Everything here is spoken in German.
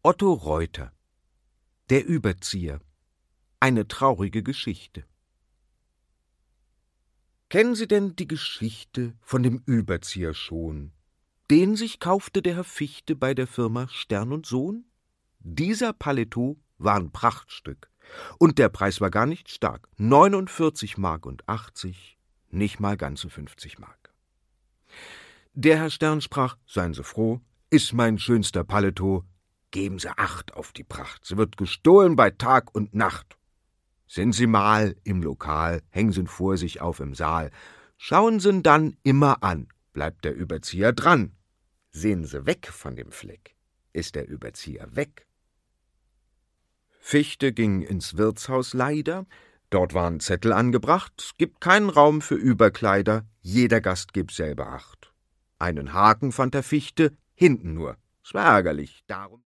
Otto Reuter, der Überzieher. Eine traurige Geschichte. Kennen Sie denn die Geschichte von dem Überzieher schon? Den sich kaufte der Herr Fichte bei der Firma Stern & Sohn? Dieser Paletot war ein Prachtstück. Und der Preis war gar nicht stark. 49,80 Mark, nicht mal ganze 50 Mark. Der Herr Stern sprach, seien Sie froh, ist mein schönster Paletot, geben Sie Acht auf die Pracht, sie wird gestohlen bei Tag und Nacht. Sind Sie mal im Lokal, hängen Sie vor sich auf im Saal, schauen Sie dann immer an, bleibt der Überzieher dran. Sehen Sie weg von dem Fleck, ist der Überzieher weg. Fichte ging ins Wirtshaus leider, dort waren Zettel angebracht, gibt keinen Raum für Überkleider, jeder Gast gibt selber Acht. Einen Haken fand der Fichte, hinten nur, 's war ärgerlich, darum